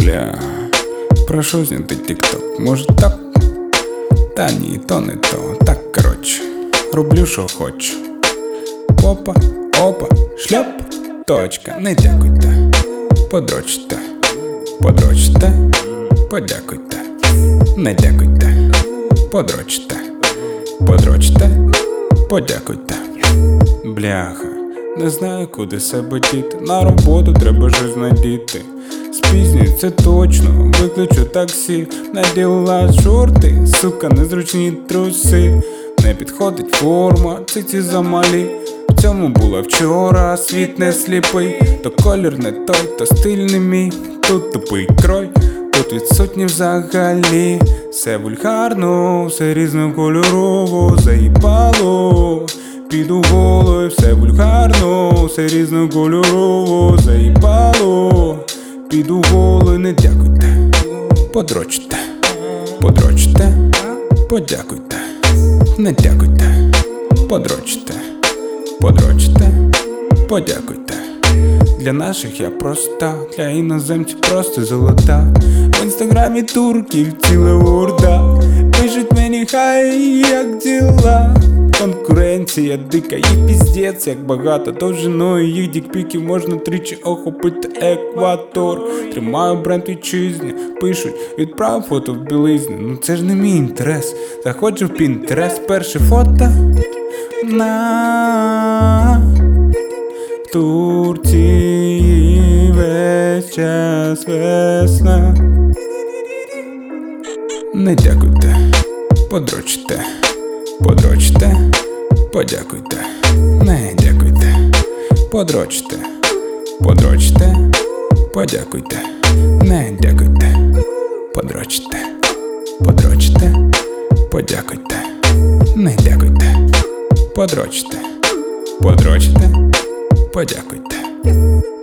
Бля, прошу зняти тік-ток, може так? Та ні, то не то, так коротше, роблю що хочу. Опа, опа, шльоп, точка, не дякуйте. Подрочте, подрочте, подякуйте. Не дякуйте, подрочте, подрочте, подякуйте. Бляха, не знаю куди себе діти. На роботу треба щось надіти. Спізнюю, це точно, викличу таксі. Наділа шорти, сука, незручні труси. Не підходить форма, циці замалі. В цьому була вчора, світ не сліпий. То колір не той, то стиль не мій. Тут тупий крой, тут відсутні взагалі. Все вульгарно, все різнокольорово, заїбало. Піду голою, все вульгарно, все різнокольорово, заїбало. Піду голою, не дякуйте. Подрочте, подрочте, подякуйте. Не дякуйте, подрочте, подрочте, подякуйте. Для наших я проста, для іноземців просто золота. В інстаграмі турків ціла орда. Пишуть мені хай, як діла. Конкуренція дика і піздець, як багато. Довжиною їх дікпіків можна тричі охопити екватор. Тримаю бренд вітчизні, пишуть, відправ фото в білизні. Ну це ж не мій інтерес. Заходжу в Пінтерест, перше фото на Турції весь час весна. Не дякуйте, подрочте, подрочте, подякуйте. Не дякуйте, подрочте, подрочте, подякуйте. Не дякуйте, подрочте, подрочте, подякуйте. Не дякуйте, подрочте, подрочте, подякуйте.